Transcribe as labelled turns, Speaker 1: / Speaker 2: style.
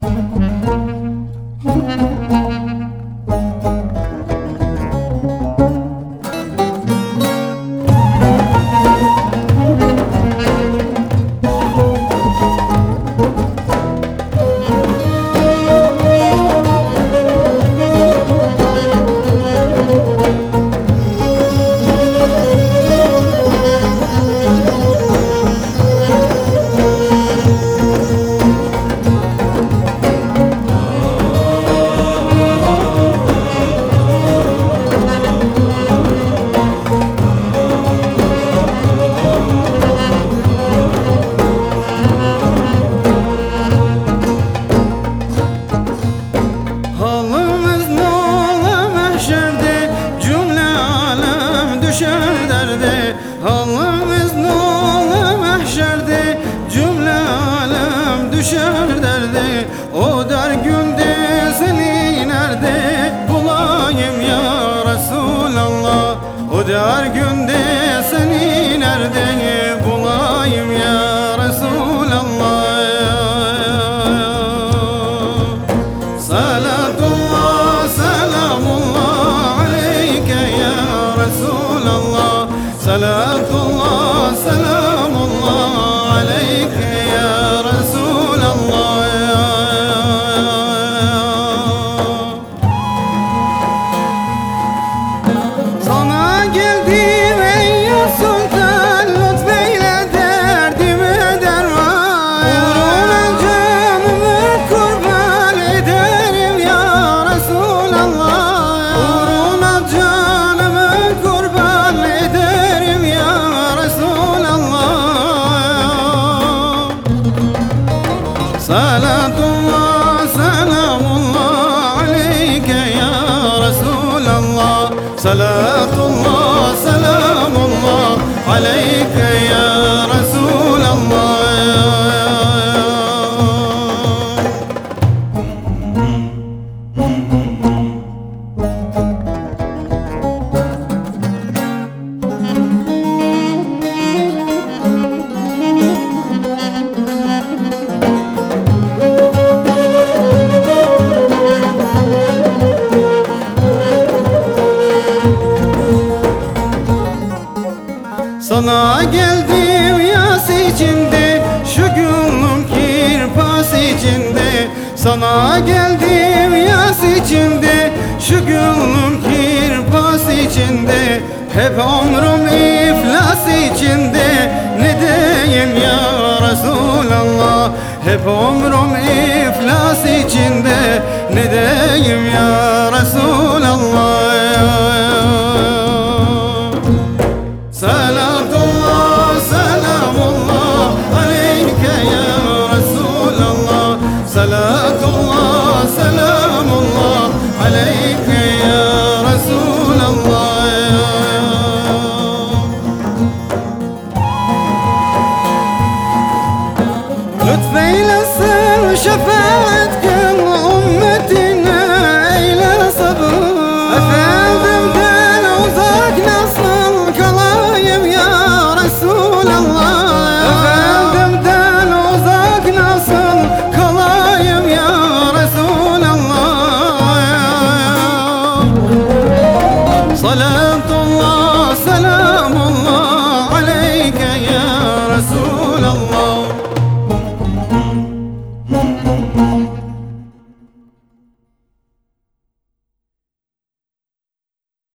Speaker 1: Halımız ne ola mahşerde, cümle alem düşer derde. Halımız ne ola mahşerde, cümle alem düşer derde. O dar günde seni nerede bulayım ya Resulallah? O dar günde seni nerede bulayım ya Resulallah? Salatullah, selamullah aleyke ya Resulallah. Salatullah, selamullah aleyke ya Resulallah. Sana geldim ey ya Sultan, lütfeyle derdime derman. Uğruna canımı kurban ederim ya Resulallah. Uğruna canımı kurban ederim ya Resulallah. Salatullah, selamullah aleyke ya Resulallah. Salatullah, selamullah aleyke ya Resulallah. Sana geldim yas içinde, şu gönlüm kirpas içinde. Sana geldim yas içinde, şu gönlüm kirpas içinde. Hep ömrüm iflas içinde, ne diyeyim ya Resulallah? Hep ömrüm iflas içinde, ne diyeyim ya Resulallah? Salatullah, selamullah aleyke ya Resulallah.